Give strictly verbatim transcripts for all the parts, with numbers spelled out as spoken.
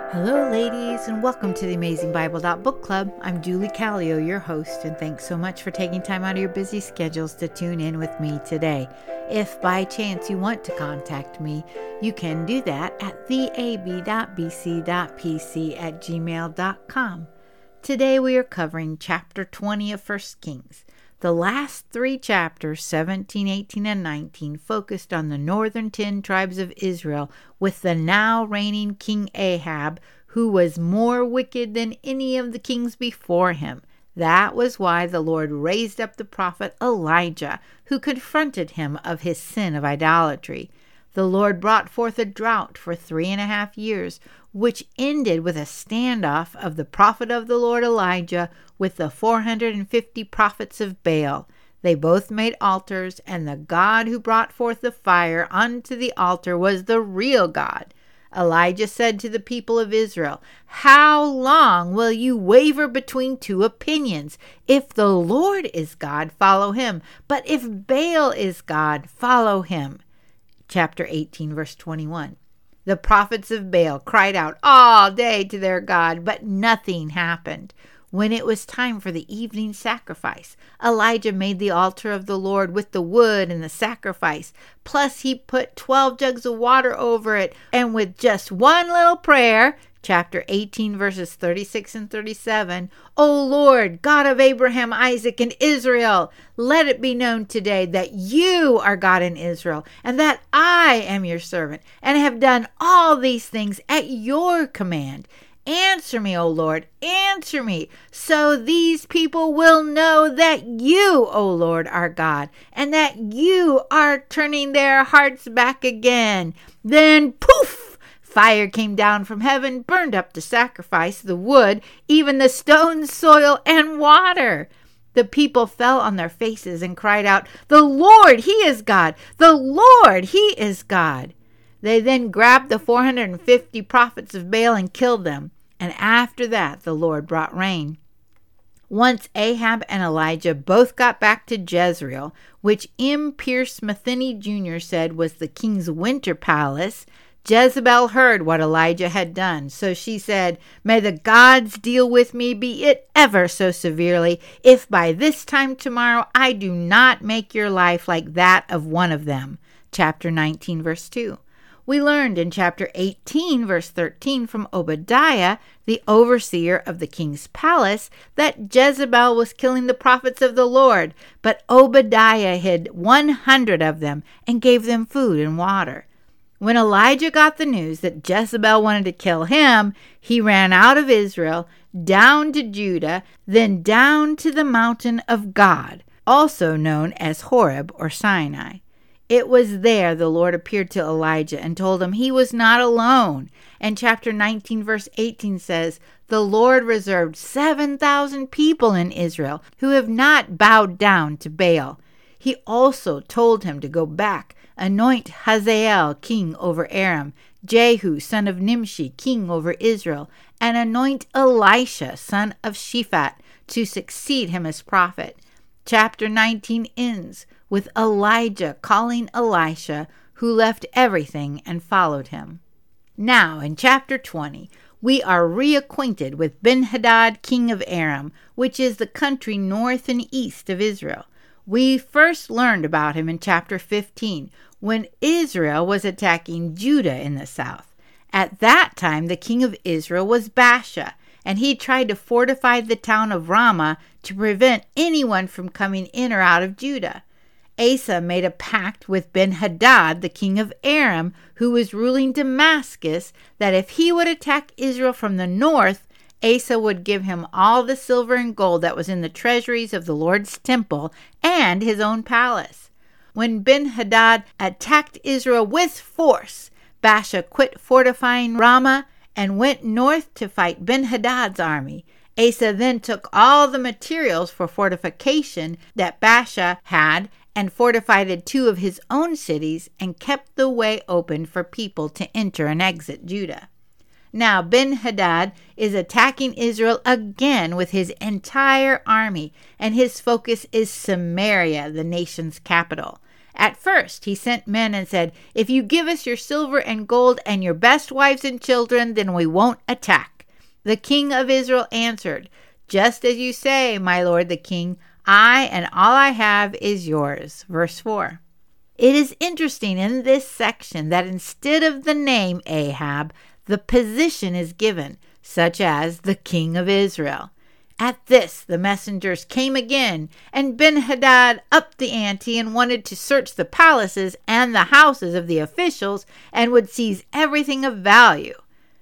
Hello, ladies, and welcome to the Amazing Bible Book Club. I'm Julie Callio, your host, and thanks so much for taking time out of your busy schedules to tune in with me today. If by chance you want to contact me, you can do that at the a b dot b c dot p c at gmail dot com. Today we are covering chapter twenty of First Kings. The last three chapters, seventeen, eighteen, and nineteen, focused on the northern ten tribes of Israel with the now reigning King Ahab, who was more wicked than any of the kings before him. That was why the Lord raised up the prophet Elijah, who confronted him of his sin of idolatry. The Lord brought forth a drought for three and a half years, which ended with a standoff of the prophet of the Lord Elijah with the four hundred fifty prophets of Baal. They both made altars, and the God who brought forth the fire unto the altar was the real God. Elijah said to the people of Israel, "How long will you waver between two opinions? If the Lord is God, follow him. But if Baal is God, follow him." Chapter eighteen, verse twenty-one. The prophets of Baal cried out all day to their God, but nothing happened. When it was time for the evening sacrifice, Elijah made the altar of the Lord with the wood and the sacrifice. Plus he put twelve jugs of water over it, and with just one little prayer, chapter eighteen, verses thirty-six and thirty-seven, "O Lord, God of Abraham, Isaac, and Israel, let it be known today that you are God in Israel, and that I am your servant, and have done all these things at your command. Answer me, O Lord, answer me, so these people will know that you, O Lord, are God, and that you are turning their hearts back again." Then, poof! Fire came down from heaven, burned up the sacrifice, the wood, even the stones, soil, and water. The people fell on their faces and cried out, "The Lord, he is God! The Lord, he is God!" They then grabbed the four hundred fifty prophets of Baal and killed them. And after that, the Lord brought rain. Once Ahab and Elijah both got back to Jezreel, which M. Pierce Matheny Junior said was the king's winter palace, Jezebel heard what Elijah had done. So she said, "May the gods deal with me, be it ever so severely, if by this time tomorrow I do not make your life like that of one of them." Chapter nineteen, verse two. We learned in chapter eighteen, verse thirteen from Obadiah, the overseer of the king's palace, that Jezebel was killing the prophets of the Lord, but Obadiah hid one hundred of them and gave them food and water. When Elijah got the news that Jezebel wanted to kill him, he ran out of Israel, down to Judah, then down to the mountain of God, also known as Horeb or Sinai. It was there the Lord appeared to Elijah and told him he was not alone. And chapter nineteen, verse eighteen says, "The Lord reserved seven thousand people in Israel who have not bowed down to Baal." He also told him to go back, anoint Hazael king over Aram, Jehu son of Nimshi king over Israel, and anoint Elisha son of Shaphat to succeed him as prophet. Chapter nineteen ends with Elijah calling Elisha, who left everything and followed him. Now, in chapter twenty, we are reacquainted with Ben-Hadad, king of Aram, which is the country north and east of Israel. We first learned about him in chapter fifteen, when Israel was attacking Judah in the south. At that time, the king of Israel was Baasha, and he tried to fortify the town of Ramah to prevent anyone from coming in or out of Judah. Asa made a pact with Ben-Hadad, the king of Aram, who was ruling Damascus, that if he would attack Israel from the north, Asa would give him all the silver and gold that was in the treasuries of the Lord's temple and his own palace. When Ben-Hadad attacked Israel with force, Baasha quit fortifying Ramah and went north to fight Ben-Hadad's army. Asa then took all the materials for fortification that Baasha had and fortified two of his own cities and kept the way open for people to enter and exit Judah. Now Ben-Hadad is attacking Israel again with his entire army, and his focus is Samaria, the nation's capital. At first, he sent men and said, "If you give us your silver and gold and your best wives and children, then we won't attack." The king of Israel answered, "Just as you say, my lord the king, I and all I have is yours." Verse four. It is interesting in this section that instead of the name Ahab, the position is given, such as the king of Israel. At this, the messengers came again, and Ben-Hadad upped the ante and wanted to search the palaces and the houses of the officials and would seize everything of value.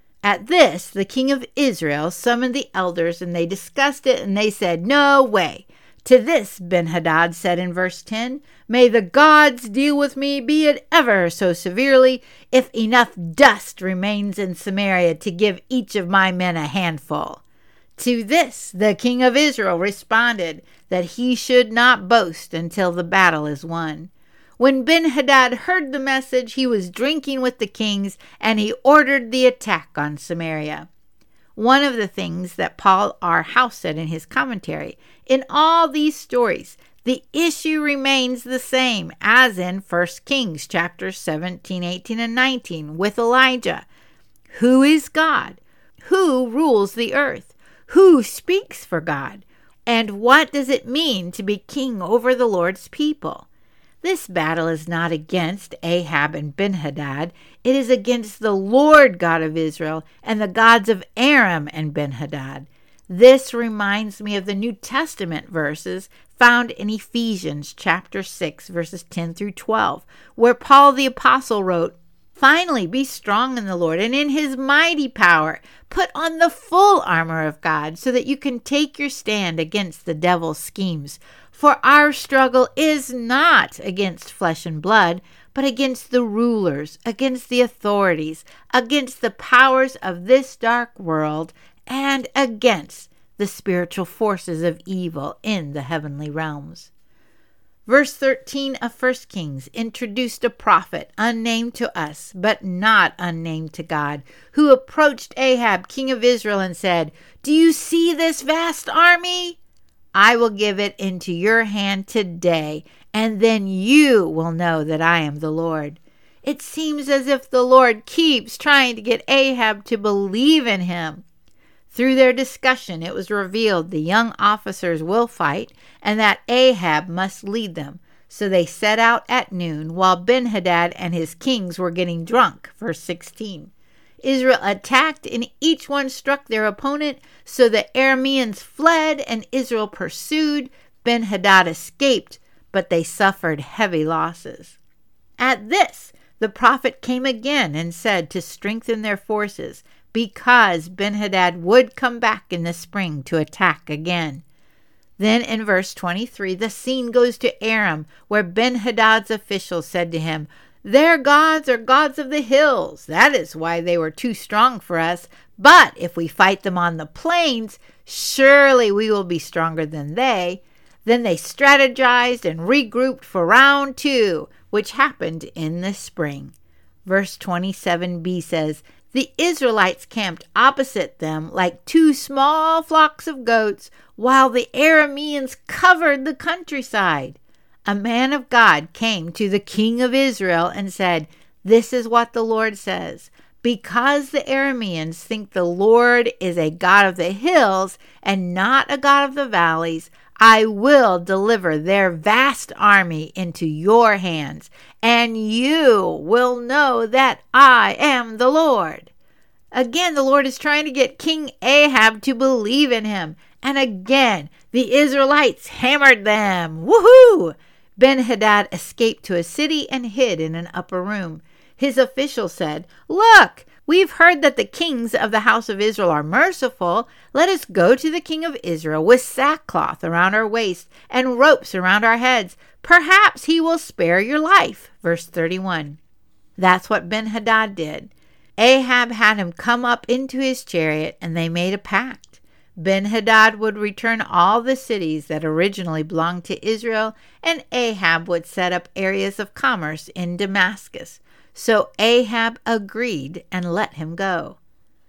At this, the king of Israel summoned the elders, and they discussed it, and they said, "No way." To this, Ben-Hadad said in verse ten, "May the gods deal with me, be it ever so severely, if enough dust remains in Samaria to give each of my men a handful." To this, the king of Israel responded that he should not boast until the battle is won. When Ben-Hadad heard the message, he was drinking with the kings, and he ordered the attack on Samaria. One of the things that Paul R. House said in his commentary, in all these stories, the issue remains the same as in First Kings chapters seventeen, eighteen, and nineteen with Elijah. Who is God? Who rules the earth? Who speaks for God? And what does it mean to be king over the Lord's people? This battle is not against Ahab and Ben-Hadad. It is against the Lord God of Israel and the gods of Aram and Ben-Hadad. This reminds me of the New Testament verses found in Ephesians chapter six, verses ten through twelve, where Paul the apostle wrote, "Finally, be strong in the Lord and in his mighty power. Put on the full armor of God so that you can take your stand against the devil's schemes. For our struggle is not against flesh and blood, but against the rulers, against the authorities, against the powers of this dark world, and against the spiritual forces of evil in the heavenly realms." Verse thirteen of First Kings introduced a prophet unnamed to us, but not unnamed to God, who approached Ahab, king of Israel, and said, "Do you see this vast army? I will give it into your hand today, and then you will know that I am the Lord." It seems as if the Lord keeps trying to get Ahab to believe in him. Through their discussion, it was revealed the young officers will fight and that Ahab must lead them. So they set out at noon while Ben-Hadad and his kings were getting drunk. Verse sixteen. Israel attacked and each one struck their opponent. So the Arameans fled and Israel pursued. Ben-Hadad escaped, but they suffered heavy losses. At this, the prophet came again and said to strengthen their forces, because Ben-Hadad would come back in the spring to attack again. Then in verse twenty-three, the scene goes to Aram, where Ben-Hadad's officials said to him, "Their gods are gods of the hills. That is why they were too strong for us. But if we fight them on the plains, surely we will be stronger than they." Then they strategized and regrouped for round two, which happened in the spring. Verse twenty-seven b says, "The Israelites camped opposite them like two small flocks of goats, while the Arameans covered the countryside." A man of God came to the king of Israel and said, "This is what the Lord says. Because the Arameans think the Lord is a God of the hills and not a God of the valleys, I will deliver their vast army into your hands, and you will know that I am the Lord." Again, the Lord is trying to get King Ahab to believe in him. And again, the Israelites hammered them. Woohoo! Ben-Hadad escaped to a city and hid in an upper room. His official said, "Look, we've heard that the kings of the house of Israel are merciful. Let us go to the king of Israel with sackcloth around our waist and ropes around our heads. Perhaps he will spare your life." Verse thirty-one. That's what Ben-Hadad did. Ahab had him come up into his chariot, and they made a pact. Ben-Hadad would return all the cities that originally belonged to Israel, and Ahab would set up areas of commerce in Damascus. So Ahab agreed and let him go.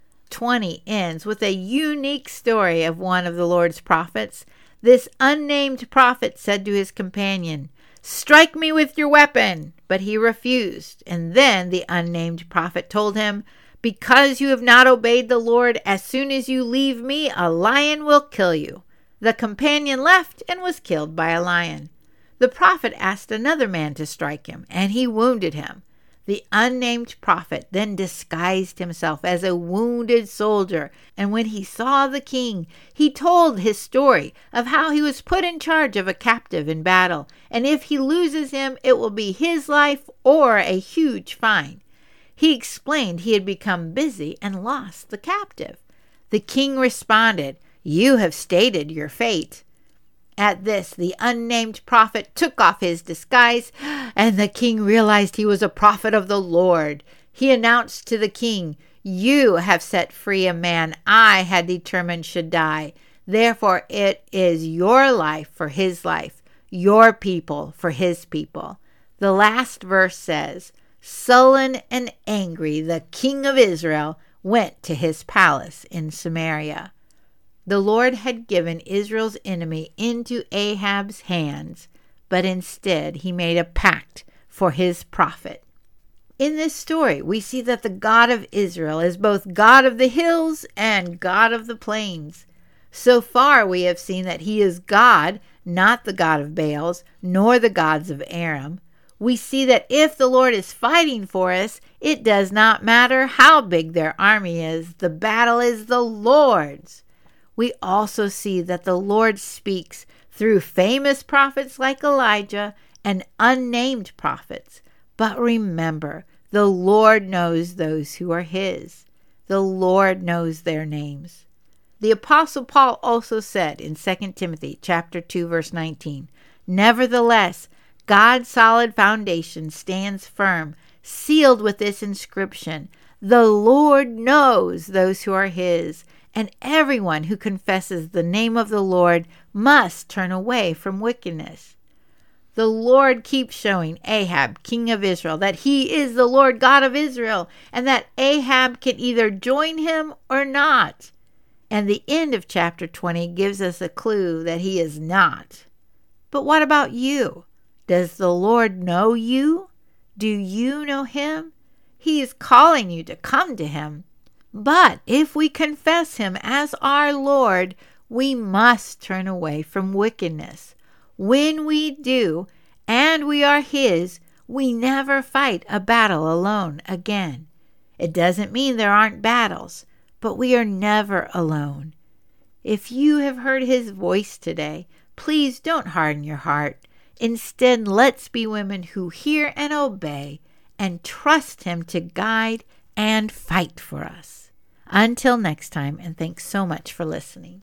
twenty ends with a unique story of one of the Lord's prophets. This unnamed prophet said to his companion, "Strike me with your weapon." But he refused. And then the unnamed prophet told him, "Because you have not obeyed the Lord, as soon as you leave me, a lion will kill you." The companion left and was killed by a lion. The prophet asked another man to strike him, and he wounded him. The unnamed prophet then disguised himself as a wounded soldier, and when he saw the king, he told his story of how he was put in charge of a captive in battle, and if he loses him, it will be his life or a huge fine. He explained he had become busy and lost the captive. The king responded, "You have stated your fate." At this, the unnamed prophet took off his disguise, and the king realized he was a prophet of the Lord. He announced to the king, "You have set free a man I had determined should die. Therefore, it is your life for his life, your people for his people." The last verse says, "Sullen and angry, the king of Israel went to his palace in Samaria." The Lord had given Israel's enemy into Ahab's hands, but instead he made a pact for his prophet. In this story, we see that the God of Israel is both God of the hills and God of the plains. So far, we have seen that he is God, not the God of Baals, nor the gods of Aram. We see that if the Lord is fighting for us, it does not matter how big their army is. The battle is the Lord's. We also see that the Lord speaks through famous prophets like Elijah and unnamed prophets. But remember, the Lord knows those who are his. The Lord knows their names. The Apostle Paul also said in Second Timothy chapter two, verse nineteen, "Nevertheless, God's solid foundation stands firm, sealed with this inscription, 'The Lord knows those who are his,' and everyone who confesses the name of the Lord must turn away from wickedness." The Lord keeps showing Ahab, king of Israel, that he is the Lord God of Israel, and that Ahab can either join him or not. And the end of chapter twenty gives us a clue that he is not. But what about you? Does the Lord know you? Do you know him? He is calling you to come to him. But if we confess him as our Lord, we must turn away from wickedness. When we do, and we are his, we never fight a battle alone again. It doesn't mean there aren't battles, but we are never alone. If you have heard his voice today, please don't harden your heart. Instead, let's be women who hear and obey and trust him to guide and fight for us. Until next time, and thanks so much for listening.